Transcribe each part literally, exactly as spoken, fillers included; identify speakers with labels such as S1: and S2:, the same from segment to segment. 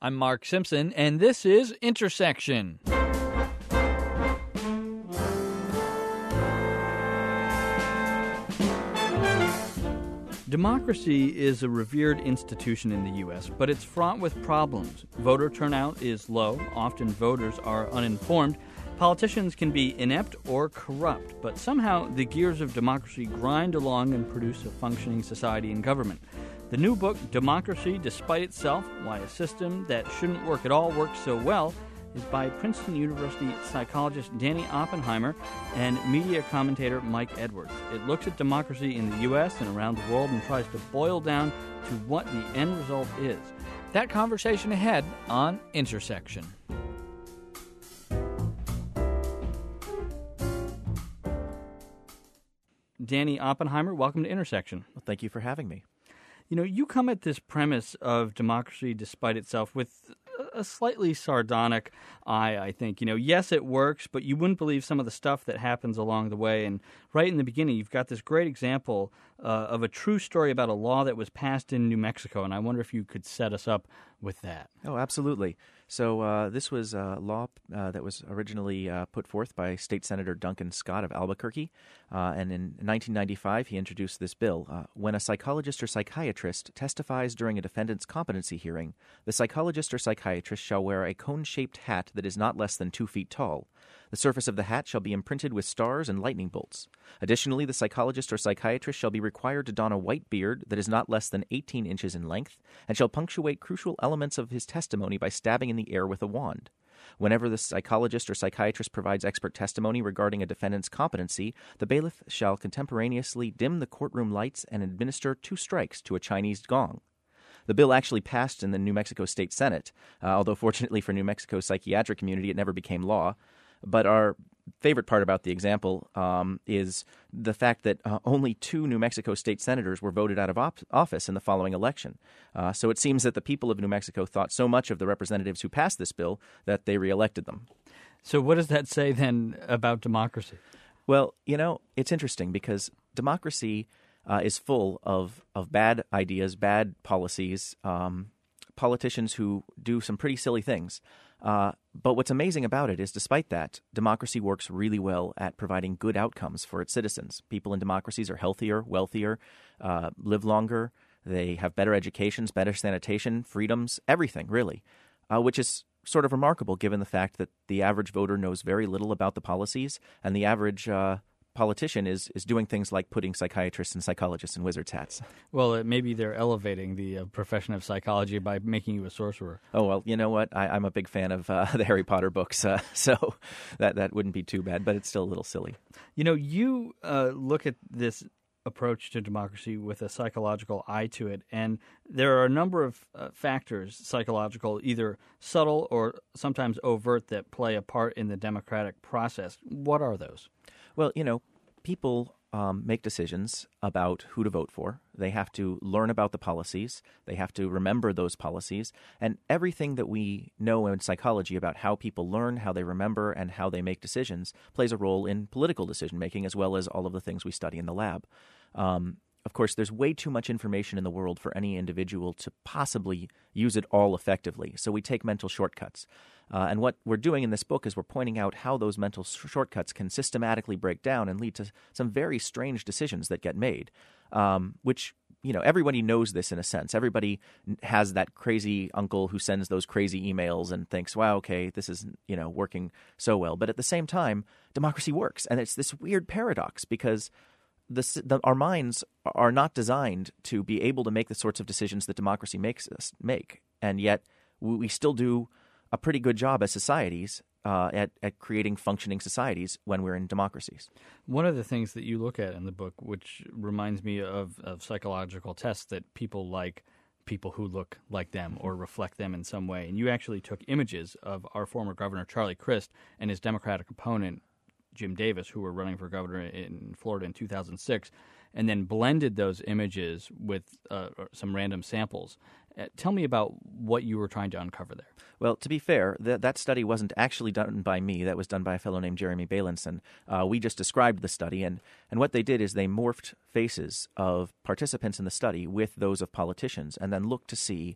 S1: I'm Mark Simpson, and this is Intersection. Democracy is a revered institution in the U S, but it's fraught with problems. Voter turnout is low. Often voters are uninformed. Politicians can be inept or corrupt, but somehow the gears of democracy grind along and produce a functioning society and government. The new book, Democracy Despite Itself, Why a System That Shouldn't Work at All Works So Well, is by Princeton University psychologist Danny Oppenheimer and media commentator Mike Edwards. It looks at democracy in the U S and around the world and tries to boil down to what the end result is. That conversation ahead on Intersection. Danny Oppenheimer, welcome to Intersection.
S2: Well, thank you for having me.
S1: You know, you come at this premise of democracy despite itself with a slightly sardonic eye, I think. You know, yes, it works, but you wouldn't believe some of the stuff that happens along the way. And right in the beginning, you've got this great example uh, of a true story about a law that was passed in New Mexico. And I wonder if you could set us up with that.
S2: Oh, absolutely. So uh, this was a law uh, that was originally uh, put forth by State Senator Duncan Scott of Albuquerque. Uh, and in nineteen ninety-five, he introduced this bill. Uh, when a psychologist or psychiatrist testifies during a defendant's competency hearing, the psychologist or psychiatrist shall wear a cone-shaped hat that is not less than two feet tall. The surface of the hat shall be imprinted with stars and lightning bolts. Additionally, the psychologist or psychiatrist shall be required to don a white beard that is not less than eighteen inches in length and shall punctuate crucial elements of his testimony by stabbing in the air with a wand. Whenever the psychologist or psychiatrist provides expert testimony regarding a defendant's competency, the bailiff shall contemporaneously dim the courtroom lights and administer two strikes to a Chinese gong. The bill actually passed in the New Mexico State Senate, uh, although fortunately for New Mexico's psychiatric community, it never became law. But our favorite part about the example um, is the fact that uh, only two New Mexico state senators were voted out of op- office in the following election. Uh, so it seems that the people of New Mexico thought so much of the representatives who passed this bill that they reelected them.
S1: So what does that say then about democracy?
S2: Well, you know, it's interesting because democracy uh, is full of, of bad ideas, bad policies, um, politicians who do some pretty silly things. Uh, but what's amazing about it is, despite that, democracy works really well at providing good outcomes for its citizens. People in democracies are healthier, wealthier, uh, live longer, they have better educations, better sanitation, freedoms, everything, really, uh, which is sort of remarkable given the fact that the average voter knows very little about the policies, and the average uh, politician is is doing things like putting psychiatrists and psychologists in wizards' hats.
S1: Well, uh, maybe they're elevating the uh, profession of psychology by making you a sorcerer.
S2: Oh, well, you know what? I, I'm a big fan of uh, the Harry Potter books, uh, so that, that wouldn't be too bad, but it's still a little silly.
S1: You know, you uh, look at this approach to democracy with a psychological eye to it, and there are a number of uh, factors, psychological, either subtle or sometimes overt, that play a part in the democratic process. What are those?
S2: Well, you know, people um, make decisions about who to vote for. They have to learn about the policies. They have to remember those policies. And everything that we know in psychology about how people learn, how they remember, and how they make decisions plays a role in political decision-making as well as all of the things we study in the lab. Um, of course, there's way too much information in the world for any individual to possibly use it all effectively. So we take mental shortcuts. Uh, and what we're doing in this book is we're pointing out how those mental sh- shortcuts can systematically break down and lead to some very strange decisions that get made, um, which, you know, everybody knows this in a sense. Everybody has that crazy uncle who sends those crazy emails and thinks, wow, okay, this is, you know, working so well. But at the same time, democracy works. And it's this weird paradox because the, the, our minds are not designed to be able to make the sorts of decisions that democracy makes us make. And yet we, we still do a pretty good job as societies uh, at, at creating functioning societies when we're in democracies.
S1: One of the things that you look at in the book, which reminds me of, of psychological tests that people like people who look like them or reflect them in some way. And you actually took images of our former governor, Charlie Crist, and his Democratic opponent, Jim Davis, who were running for governor in Florida in two thousand six, and then blended those images with uh, some random samples. Uh, tell me about what you were trying to uncover there.
S2: Well, to be fair, th- that study wasn't actually done by me. That was done by a fellow named Jeremy Bailenson. Uh, we just described the study, and, and what they did is they morphed faces of participants in the study with those of politicians and then looked to see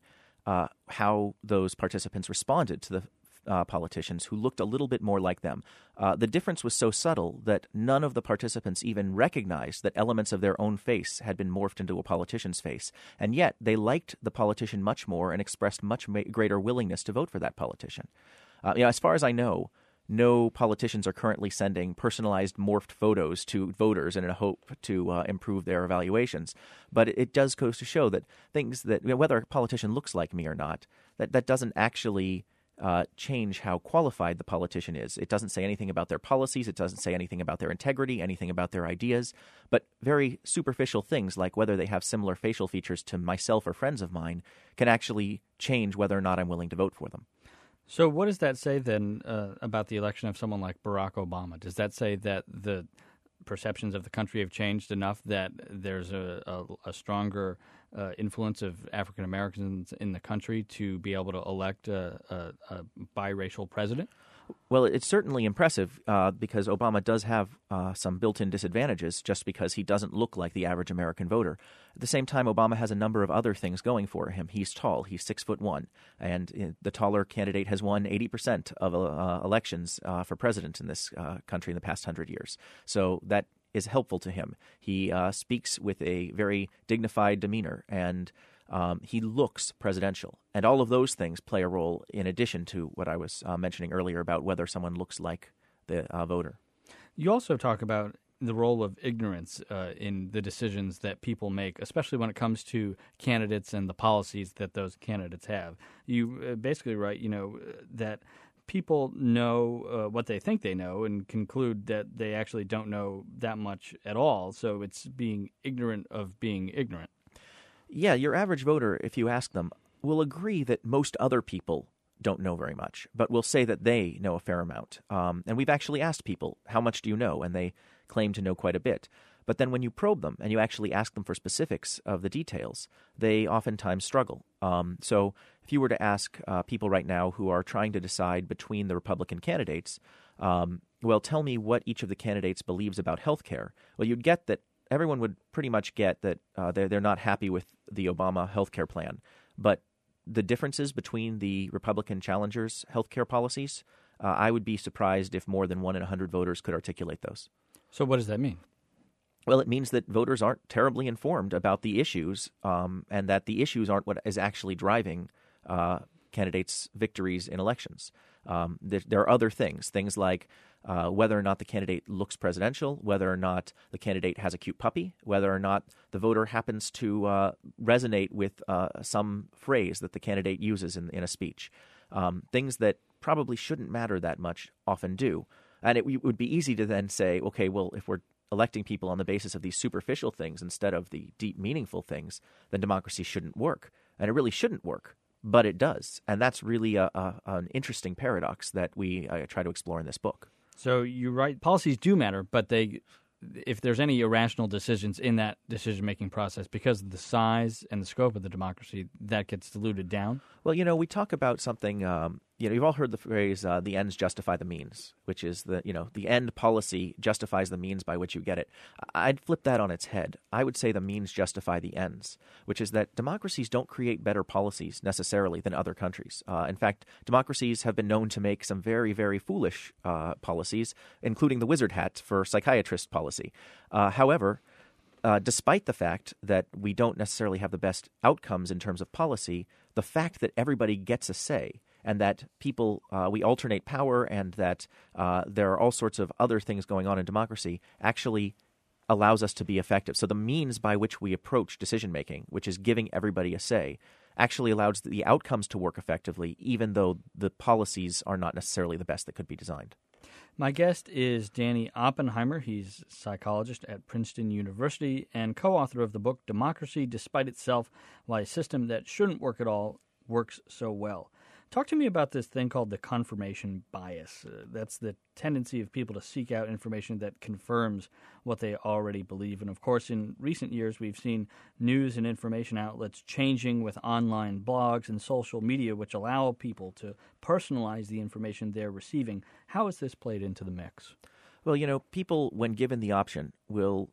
S2: uh, how those participants responded to the uh, politicians who looked a little bit more like them. Uh, the difference was so subtle that none of the participants even recognized that elements of their own face had been morphed into a politician's face. And yet they liked the politician much more and expressed much ma- greater willingness to vote for that politician. Uh, you know, as far as I know, no politicians are currently sending personalized morphed photos to voters in a hope to uh, improve their evaluations. But it, it does go to show that things that, you know, whether a politician looks like me or not, that, that doesn't actually uh, change how qualified the politician is. It doesn't say anything about their policies. It doesn't say anything about their integrity, anything about their ideas. But very superficial things like whether they have similar facial features to myself or friends of mine can actually change whether or not I'm willing to vote for them.
S1: So what does that say then uh, about the election of someone like Barack Obama? Does that say that the perceptions of the country have changed enough that there's a, a, a stronger uh, influence of African Americans in the country to be able to elect a, a, a biracial president?
S2: Well, it's certainly impressive uh, because Obama does have uh, some built-in disadvantages just because he doesn't look like the average American voter. At the same time, Obama has a number of other things going for him. He's tall. He's six foot one, and uh, the taller candidate has won eighty percent of uh, elections uh, for president in this uh, country in the past hundred years. So that is helpful to him. He uh, speaks with a very dignified demeanor, and Um, he looks presidential. And all of those things play a role in addition to what I was uh, mentioning earlier about whether someone looks like the uh, voter.
S1: You also talk about the role of ignorance uh, in the decisions that people make, especially when it comes to candidates and the policies that those candidates have. You uh, basically write, you know, that people know uh, what they think they know and conclude that they actually don't know that much at all. So it's being ignorant of being ignorant.
S2: Yeah, your average voter, if you ask them, will agree that most other people don't know very much, but will say that they know a fair amount. Um, and we've actually asked people, how much do you know? And they claim to know quite a bit. But then when you probe them and you actually ask them for specifics of the details, they oftentimes struggle. Um, so if you were to ask uh, people right now who are trying to decide between the Republican candidates, um, well, tell me what each of the candidates believes about health care, well, you'd get that everyone would pretty much get that uh, they're, they're not happy with the Obama health care plan. But the differences between the Republican challengers' health care policies, uh, I would be surprised if more than one in a hundred voters could articulate those.
S1: So what does that mean?
S2: Well, it means that voters aren't terribly informed about the issues um, and that the issues aren't what is actually driving uh, candidates' victories in elections. Um, there, there are other things, things like uh, whether or not the candidate looks presidential, whether or not the candidate has a cute puppy, whether or not the voter happens to uh, resonate with uh, some phrase that the candidate uses in, in a speech. Um, things that probably shouldn't matter that much often do. And it, it would be easy to then say, okay, well, if we're electing people on the basis of these superficial things instead of the deep, meaningful things, then democracy shouldn't work. And it really shouldn't work. But it does, and that's really a, a, an interesting paradox that we uh, try to explore in this book.
S1: So you write policies do matter, but they, if there's any irrational decisions in that decision-making process, because of the size and the scope of the democracy, that gets diluted down?
S2: Well, you know, we talk about something, um, you know, you've all heard the phrase, uh, the ends justify the means, which is the, you know, the end policy justifies the means by which you get it. I'd flip that on its head. I would say the means justify the ends, which is that democracies don't create better policies necessarily than other countries. Uh, in fact, democracies have been known to make some very, very foolish uh, policies, including the wizard hat for psychiatrist policy. Uh, however, Uh, despite the fact that we don't necessarily have the best outcomes in terms of policy, the fact that everybody gets a say and that people, uh, we alternate power and that uh, there are all sorts of other things going on in democracy actually allows us to be effective. So the means by which we approach decision-making, which is giving everybody a say, actually allows the outcomes to work effectively, even though the policies are not necessarily the best that could be designed.
S1: My guest is Danny Oppenheimer. He's a psychologist at Princeton University and co-author of the book Democracy Despite Itself, Why a System That Shouldn't Work at All Works So Well. Talk to me about this thing called the confirmation bias. Uh, that's the tendency of people to seek out information that confirms what they already believe. And, of course, in recent years, we've seen news and information outlets changing with online blogs and social media, which allow people to personalize the information they're receiving. How has this played into the mix?
S2: Well, you know, people, when given the option, will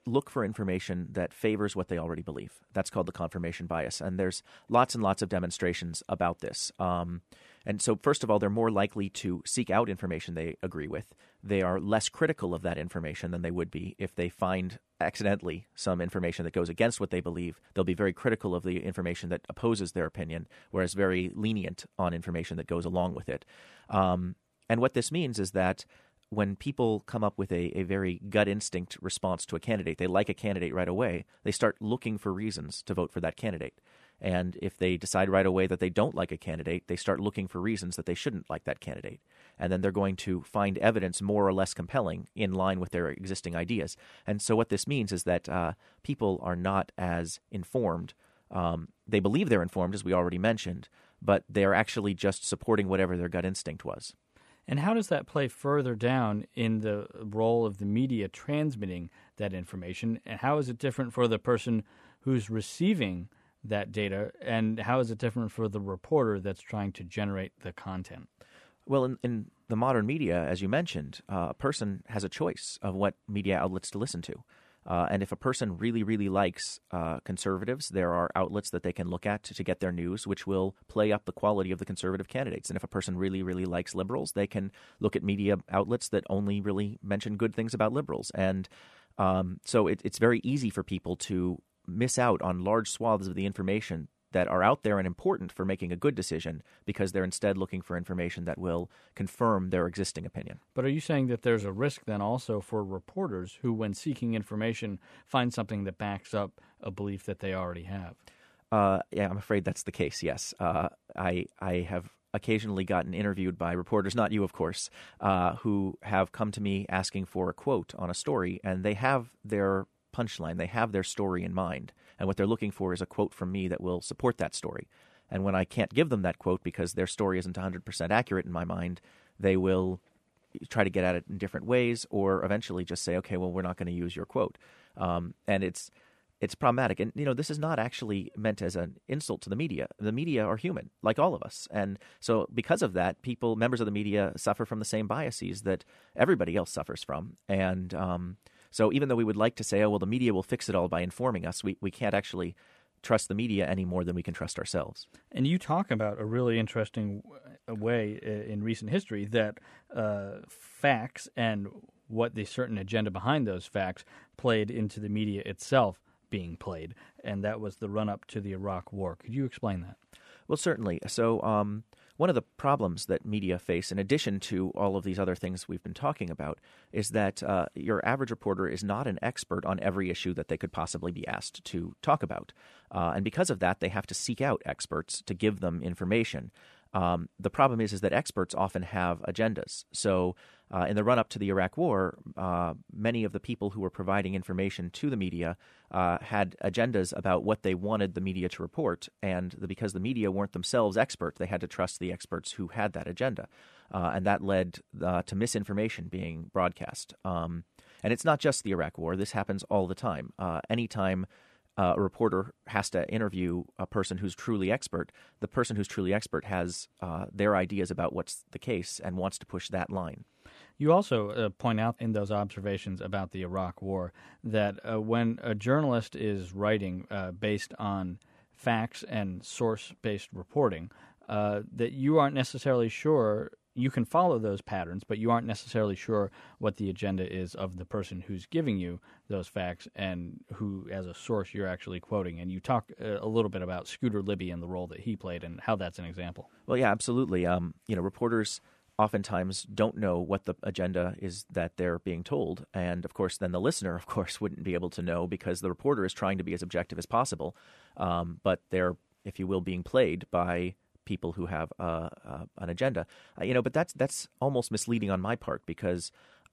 S2: look for information that favors what they already believe. That's called the confirmation bias. And there's lots and lots of demonstrations about this. Um, and so, first of all, they're more likely to seek out information they agree with. They are less critical of that information than they would be if they find accidentally some information that goes against what they believe. They'll be very critical of the information that opposes their opinion, whereas very lenient on information that goes along with it. Um, and what this means is that when people come up with a, a very gut instinct response to a candidate, they like a candidate right away, they start looking for reasons to vote for that candidate. And if they decide right away that they don't like a candidate, they start looking for reasons that they shouldn't like that candidate. And then they're going to find evidence more or less compelling in line with their existing ideas. And so what this means is that uh, people are not as informed. Um, they believe they're informed, as we already mentioned, but they're actually just supporting whatever their gut instinct was.
S1: And how does that play further down in the role of the media transmitting that information? And how is it different for the person who's receiving that data? And how is it different for the reporter that's trying to generate the content?
S2: Well, in, in the modern media, as you mentioned, uh, a person has a choice of what media outlets to listen to. Uh, and if a person really, really likes uh, conservatives, there are outlets that they can look at to, to get their news, which will play up the quality of the conservative candidates. And if a person really, really likes liberals, they can look at media outlets that only really mention good things about liberals. And um, so it, it's very easy for people to miss out on large swaths of the information that are out there and important for making a good decision because they're instead looking for information that will confirm their existing opinion.
S1: But are you saying that there's a risk then also for reporters who, when seeking information, find something that backs up a belief that they already have?
S2: Uh, yeah, I'm afraid that's the case, yes. Uh, I I have occasionally gotten interviewed by reporters, not you, of course, uh, who have come to me asking for a quote on a story, and they have their punchline, they have their story in mind. And what they're looking for is a quote from me that will support that story. And when I can't give them that quote because their story isn't one hundred percent accurate in my mind, they will try to get at it in different ways or eventually just say, okay, well, we're not going to use your quote. Um, and it's it's problematic. And, you know, this is not actually meant as an insult to the media. The media are human, like all of us. And so because of that, people, members of the media, suffer from the same biases that everybody else suffers from. And um So even though we would like to say, oh, well, the media will fix it all by informing us, we, we can't actually trust the media any more than we can trust ourselves.
S1: And you talk about a really interesting way in recent history that uh, facts and what the certain agenda behind those facts played into the media itself being played, and that was the run-up to the Iraq War. Could you explain that?
S2: Well, certainly. So um, one of the problems that media face, in addition to all of these other things we've been talking about, is that uh, your average reporter is not an expert on every issue that they could possibly be asked to talk about. Uh, and because of that, they have to seek out experts to give them information. Um, the problem is, is that experts often have agendas. So uh, in the run-up to the Iraq War, uh, many of the people who were providing information to the media uh, had agendas about what they wanted the media to report. And the, because the media weren't themselves experts, they had to trust the experts who had that agenda. Uh, and that led uh, to misinformation being broadcast. Um, and it's not just the Iraq War. This happens all the time. Uh, anytime Uh, a reporter has to interview a person who's truly expert, the person who's truly expert has uh, their ideas about what's the case and wants to push that line.
S1: You also uh, point out in those observations about the Iraq War that uh, when a journalist is writing uh, based on facts and source-based reporting, uh, that you aren't necessarily sure. You can follow those patterns, but you aren't necessarily sure what the agenda is of the person who's giving you those facts and who, as a source, you're actually quoting. And you talk uh, a little bit about Scooter Libby and the role that he played and how that's an example.
S2: Well, yeah, absolutely. Um, you know, reporters oftentimes don't know what the agenda is that they're being told. And, of course, then the listener, of course, wouldn't be able to know because the reporter is trying to be as objective as possible. Um, but they're, if you will, being played by people who have uh, uh, an agenda, uh, you know. But that's that's almost misleading on my part because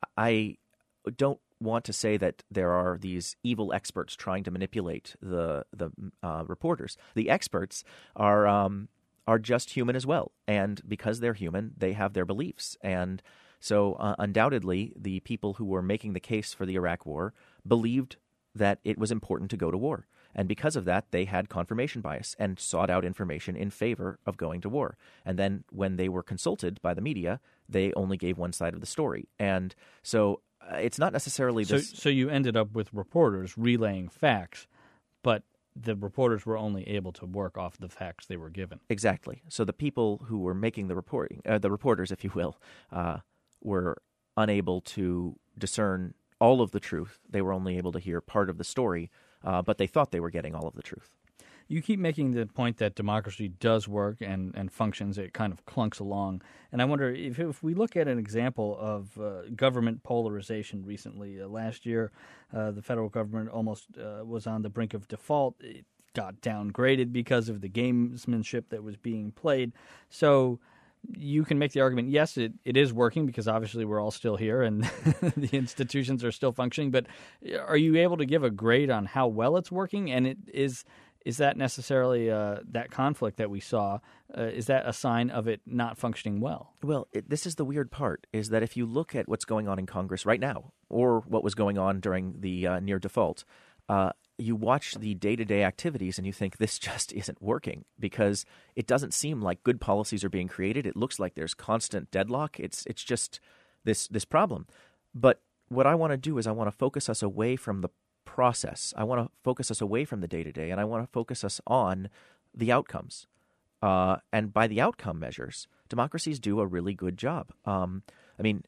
S2: I don't want to say that there are these evil experts trying to manipulate the the uh, reporters. The experts are um, are just human as well, and because they're human, they have their beliefs, and so uh, undoubtedly, the people who were making the case for the Iraq War believed that it was important to go to war. And because of that, they had confirmation bias and sought out information in favor of going to war. And then when they were consulted by the media, they only gave one side of the story. And so uh, it's not necessarily
S1: So,
S2: this.
S1: so you ended up with reporters relaying facts, but the reporters were only able to work off the facts they were given.
S2: Exactly. So the people who were making the reporting, uh, the reporters, if you will, uh, were unable to discern all of the truth. They were only able to hear part of the story, uh, but they thought they were getting all of the truth.
S1: You keep making the point that democracy does work and, and functions. It kind of clunks along. And I wonder if, if we look at an example of uh, government polarization recently. Uh, last year, uh, the federal government almost uh, was on the brink of default. It got downgraded because of the gamesmanship that was being played. So you can make the argument, yes, it, it is working because obviously we're all still here and the institutions are still functioning. But are you able to give a grade on how well it's working? And it is... Is that necessarily uh, that conflict that we saw? Uh, is that a sign of it not functioning well?
S2: Well, it, this is the weird part, is that if you look at what's going on in Congress right now, or what was going on during the uh, near default, uh, you watch the day-to-day activities and you think this just isn't working because it doesn't seem like good policies are being created. It looks like there's constant deadlock. It's it's just this this problem. But what I want to do is I want to focus us away from the process. I want to focus us away from the day-to-day, and I want to focus us on the outcomes. Uh, and by the outcome measures, democracies do a really good job. Um, I mean,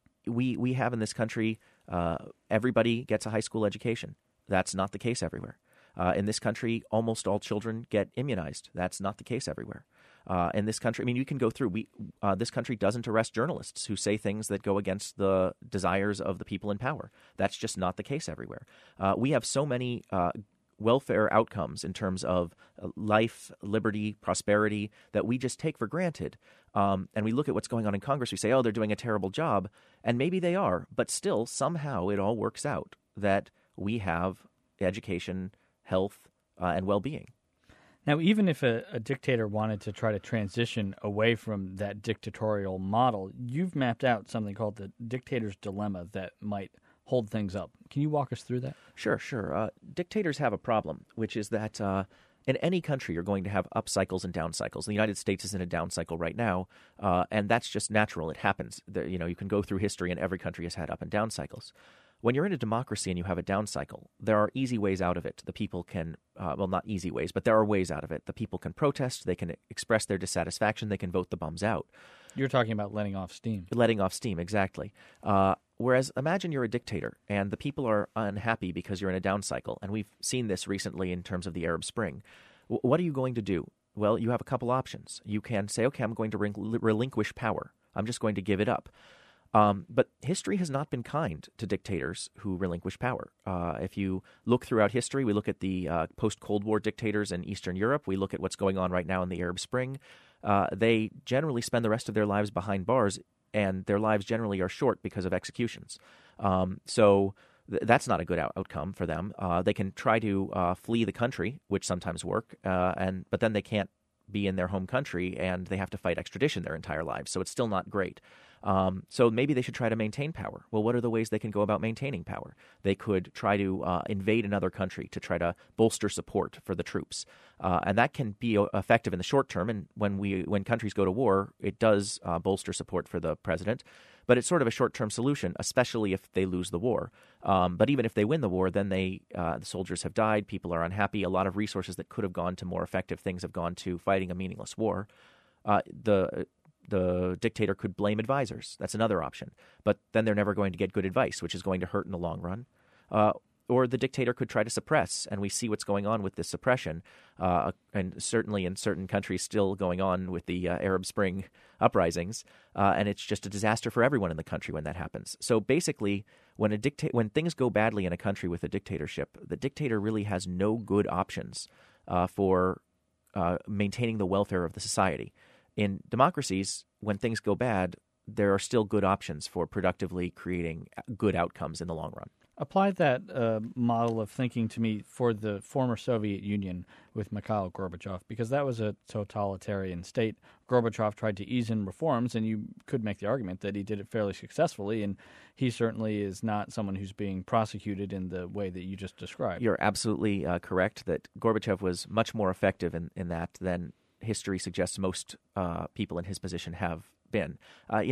S2: we we have in this country, uh, everybody gets a high school education. That's not the case everywhere. Uh, in this country, almost all children get immunized. That's not the case everywhere. Uh, in this country, I mean, you can go through. We uh, this country doesn't arrest journalists who say things that go against the desires of the people in power. That's just not the case everywhere. Uh, we have so many uh, welfare outcomes in terms of life, liberty, prosperity that we just take for granted. Um, and we look at what's going on in Congress. We say, oh, they're doing a terrible job. And maybe they are. But still, somehow it all works out that we have education, health, uh, and well-being.
S1: Now, even if a, a dictator wanted to try to transition away from that dictatorial model, you've mapped out something called the dictator's dilemma that might hold things up. Can you walk us through that?
S2: Sure, sure. Uh, dictators have a problem, which is that uh, in any country you're going to have up cycles and down cycles. The United States is in a down cycle right now, uh, and that's just natural. It happens. The, you know, you can go through history, and every country has had up and down cycles. When you're in a democracy and you have a down cycle, there are easy ways out of it. The people can, uh, well, not easy ways, but there are ways out of it. The people can protest. They can express their dissatisfaction. They can vote the bums out.
S1: You're talking about letting off steam.
S2: Letting off steam, exactly. Uh, whereas imagine you're a dictator and the people are unhappy because you're in a down cycle. And we've seen this recently in terms of the Arab Spring. W- what are you going to do? Well, you have a couple options. You can say, okay, I'm going to relin- relinquish power. I'm just going to give it up. Um, but history has not been kind to dictators who relinquish power. Uh, if you look throughout history, we look at the uh, post-Cold War dictators in Eastern Europe. We look at what's going on right now in the Arab Spring. Uh, they generally spend the rest of their lives behind bars, and their lives generally are short because of executions. Um, so th- that's not a good out- outcome for them. Uh, they can try to uh, flee the country, which sometimes work, uh, and but then they can't be in their home country, and they have to fight extradition their entire lives. So it's still not great. Um, so maybe they should try to maintain power. Well, what are the ways they can go about maintaining power? They could try to uh, invade another country to try to bolster support for the troops, uh, and that can be effective in the short term. And when we when countries go to war, it does uh, bolster support for the president. But it's sort of a short-term solution, especially if they lose the war. Um, but even if they win the war, then they uh, the soldiers have died. People are unhappy. A lot of resources that could have gone to more effective things have gone to fighting a meaningless war. Uh, the The dictator could blame advisors. That's another option. But then they're never going to get good advice, which is going to hurt in the long run. Uh, or the dictator could try to suppress, and we see what's going on with this suppression, uh, and certainly in certain countries still going on with the uh, Arab Spring uprisings, uh, and it's just a disaster for everyone in the country when that happens. So basically, when a dicta- when things go badly in a country with a dictatorship, the dictator really has no good options uh, for uh, maintaining the welfare of the society. In democracies, when things go bad, there are still good options for productively creating good outcomes in the long run.
S1: Apply that uh, model of thinking to me for the former Soviet Union with Mikhail Gorbachev, because that was a totalitarian state. Gorbachev tried to ease in reforms, and you could make the argument that he did it fairly successfully, and he certainly is not someone who's being prosecuted in the way that you just described.
S2: You're absolutely uh, correct that Gorbachev was much more effective in, in that than history suggests most uh, people in his position have been. Uh, you know,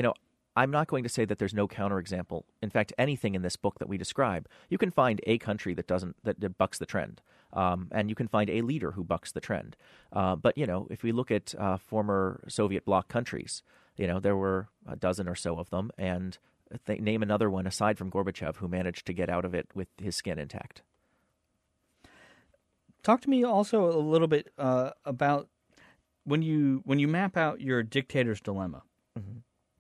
S2: I'm not going to say that there's no counterexample. In fact, anything in this book that we describe, you can find a country that doesn't that, that bucks the trend, um, and you can find a leader who bucks the trend. Uh, but you know, if we look at uh, former Soviet bloc countries, you know, there were a dozen or so of them, and they name another one aside from Gorbachev who managed to get out of it with his skin intact.
S1: Talk to me also a little bit uh, about when you when you map out your dictator's dilemma.
S2: Mm-hmm.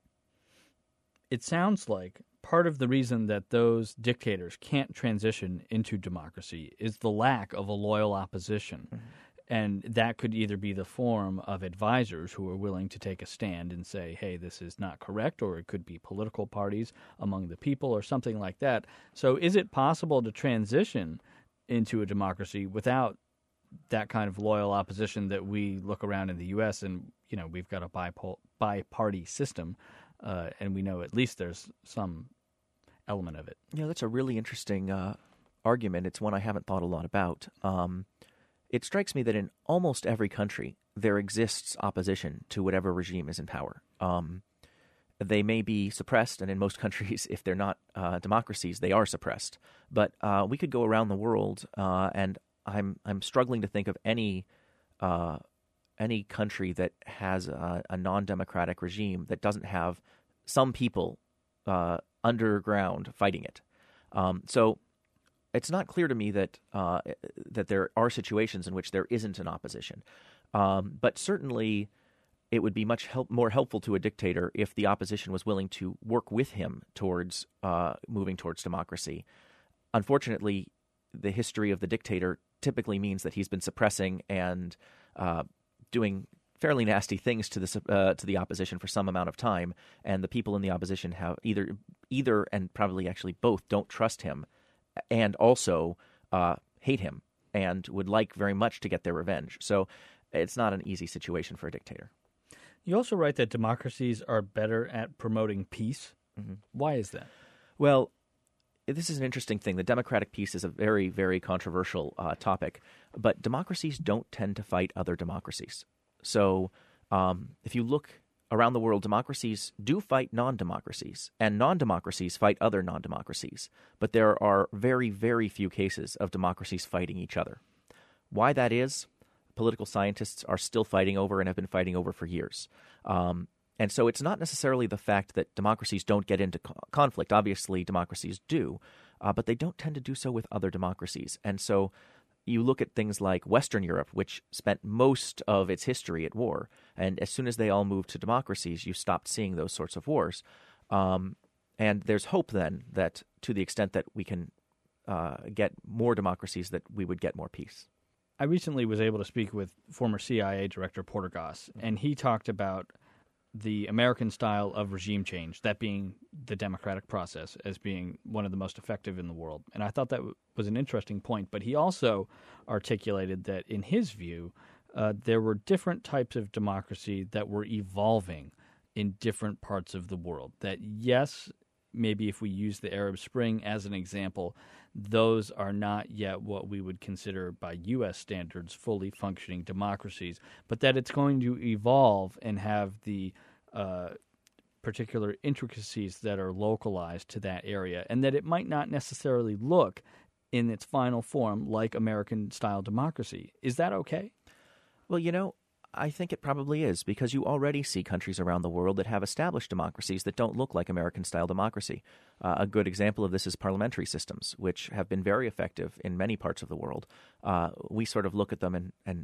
S1: It sounds like part of the reason that those dictators can't transition into democracy is the lack of a loyal opposition. Mm-hmm. And that could either be the form of advisors who are willing to take a stand and say, hey, this is not correct, or it could be political parties among the people or something like that. So is it possible to transition into a democracy without that kind of loyal opposition that we look around in the U S and, you know, we've got a bipol- bi-party system. Uh, and we know at least there's some element of it.
S2: You know, that's a really interesting uh, argument. It's one I haven't thought a lot about. Um, it strikes me that in almost every country, there exists opposition to whatever regime is in power. Um, they may be suppressed, and in most countries, if they're not uh, democracies, they are suppressed. But uh, we could go around the world, uh, and I'm I'm struggling to think of any uh, any country that has a, a non-democratic regime that doesn't have some people uh, underground fighting it. Um, so it's not clear to me that uh, that there are situations in which there isn't an opposition. Um, but certainly it would be much help, more helpful to a dictator if the opposition was willing to work with him towards uh, moving towards democracy. Unfortunately, the history of the dictator typically means that he's been suppressing and uh, doing fairly nasty things to the uh, to the opposition for some amount of time, and the people in the opposition have either either and probably actually both don't trust him, and also uh, hate him and would like very much to get their revenge. So it's not an easy situation for a dictator.
S1: You also write that democracies are better at promoting peace.
S2: Mm-hmm.
S1: Why is that?
S2: Well, this is an interesting thing. The democratic peace is a very, very controversial uh, topic, but democracies don't tend to fight other democracies. So um, if you look around the world, democracies do fight non-democracies, and non-democracies fight other non-democracies. But there are very, very few cases of democracies fighting each other. Why that is, political scientists are still fighting over and have been fighting over for years. Um, and so it's not necessarily the fact that democracies don't get into co- conflict. Obviously, democracies do, uh, but they don't tend to do so with other democracies. And so you look at things like Western Europe, which spent most of its history at war. And as soon as they all moved to democracies, you stopped seeing those sorts of wars. Um, and there's hope then that to the extent that we can uh, get more democracies, that we would get more peace.
S1: I recently was able to speak with former C I A Director Porter Goss, and he talked about the American style of regime change, that being the democratic process, as being one of the most effective in the world. And I thought that w- was an interesting point. But he also articulated that, in his view, uh, there were different types of democracy that were evolving in different parts of the world. That, yes, maybe if we use the Arab Spring as an example, those are not yet what we would consider by U S standards fully functioning democracies, but that it's going to evolve and have the uh, particular intricacies that are localized to that area, and that it might not necessarily look in its final form like American-style democracy. Is that okay?
S2: Well, you know, I think it probably is, because you already see countries around the world that have established democracies that don't look like American-style democracy. Uh, a good example of this is parliamentary systems, which have been very effective in many parts of the world. Uh, we sort of look at them and, and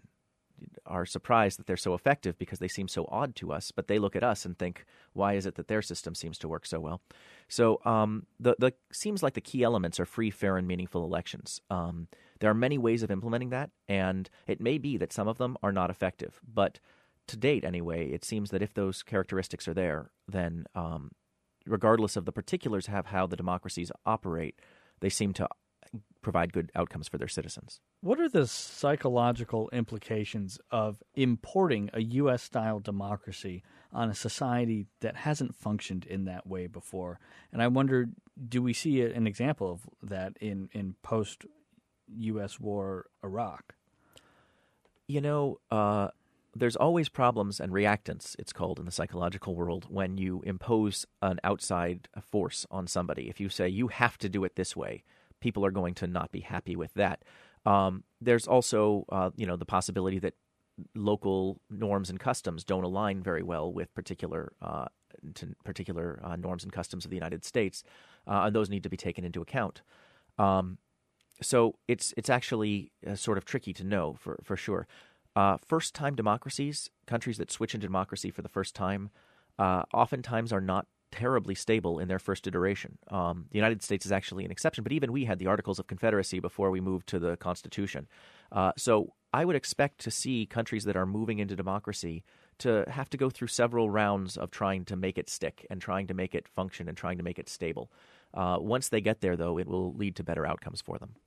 S2: are surprised that they're so effective because they seem so odd to us, but they look at us and think, why is it that their system seems to work so well? So um, the, the seems like the key elements are free, fair, and meaningful elections. Um There are many ways of implementing that, and it may be that some of them are not effective. But to date, anyway, it seems that if those characteristics are there, then um, regardless of the particulars of how the democracies operate, they seem to provide good outcomes for their citizens.
S1: What are the psychological implications of importing a U S-style democracy on a society that hasn't functioned in that way before? And I wonder, do we see an example of that in, in post- U S war Iraq?
S2: You know, uh, there's always problems and reactants, it's called in the psychological world, when you impose an outside force on somebody. If you say, you have to do it this way, people are going to not be happy with that. Um, there's also, uh, you know, the possibility that local norms and customs don't align very well with particular uh, to particular uh, norms and customs of the United States, uh, and those need to be taken into account. Um, so it's it's actually uh, sort of tricky to know for for sure. Uh, first-time democracies, countries that switch into democracy for the first time, uh, oftentimes are not terribly stable in their first iteration. Um, the United States is actually an exception, but even we had the Articles of Confederacy before we moved to the Constitution. Uh, so I would expect to see countries that are moving into democracy to have to go through several rounds of trying to make it stick and trying to make it function and trying to make it stable. Uh, once they get there, though, it will lead to better outcomes for them.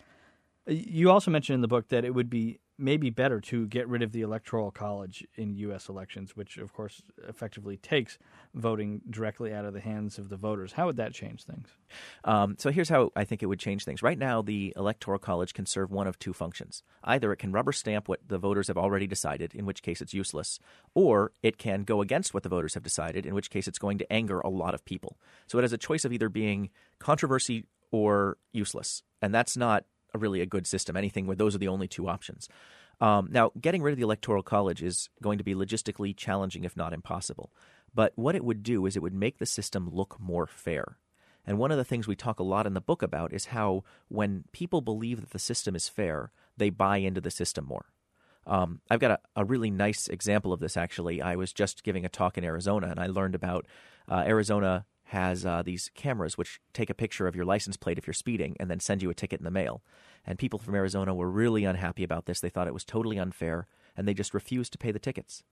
S1: You also mentioned in the book that it would be maybe better to get rid of the Electoral College in U S elections, which, of course, effectively takes voting directly out of the hands of the voters. How would that change things?
S2: Um, so here's how I think it would change things. Right now, the Electoral College can serve one of two functions. Either it can rubber stamp what the voters have already decided, in which case it's useless, or it can go against what the voters have decided, in which case it's going to anger a lot of people. So it has a choice of either being controversy or useless, and that's not really a good system, anything where those are the only two options. Um, now, getting rid of the Electoral College is going to be logistically challenging, if not impossible. But what it would do is it would make the system look more fair. And one of the things we talk a lot in the book about is how when people believe that the system is fair, they buy into the system more. Um, I've got a, a really nice example of this, actually. I was just giving a talk in Arizona, and I learned about uh, Arizona has uh, these cameras which take a picture of your license plate if you're speeding and then send you a ticket in the mail. And people from Arizona were really unhappy about this. They thought it was totally unfair, and they just refused to pay the tickets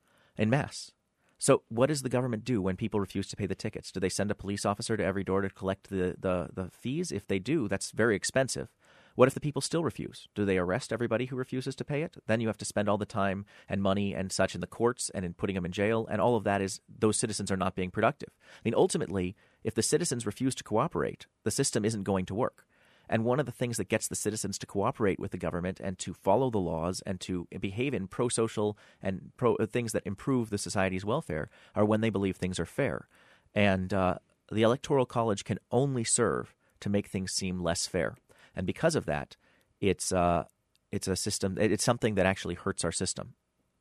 S2: en masse. So what does the government do when people refuse to pay the tickets? Do they send a police officer to every door to collect the, the, the fees? If they do, that's very expensive. What if the people still refuse? Do they arrest everybody who refuses to pay it? Then you have to spend all the time and money and such in the courts and in putting them in jail, and all of that is those citizens are not being productive. I mean, ultimately, if the citizens refuse to cooperate, the system isn't going to work. And one of the things that gets the citizens to cooperate with the government and to follow the laws and to behave in pro-social and pro things that improve the society's welfare are when they believe things are fair. And uh, the Electoral College can only serve to make things seem less fair. And because of that, it's uh, it's a system. It's something that actually hurts our system.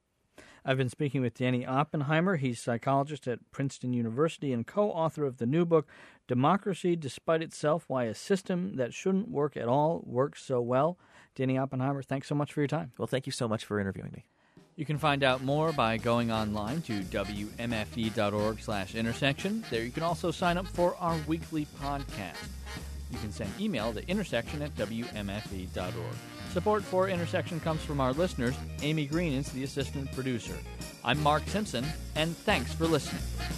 S1: I've been speaking with Danny Oppenheimer. He's a psychologist at Princeton University and co-author of the new book, Democracy Despite Itself, Why a System That Shouldn't Work at All Works So Well. Danny Oppenheimer, thanks so much for your time.
S2: Well, thank you so much for interviewing me.
S1: You can find out more by going online to W M F E dot org slash intersection. There you can also sign up for our weekly podcast. You can send email to intersection at W M F E dot org. Support for Intersection comes from our listeners. Amy Green is the assistant producer. I'm Mark Simpson, and thanks for listening.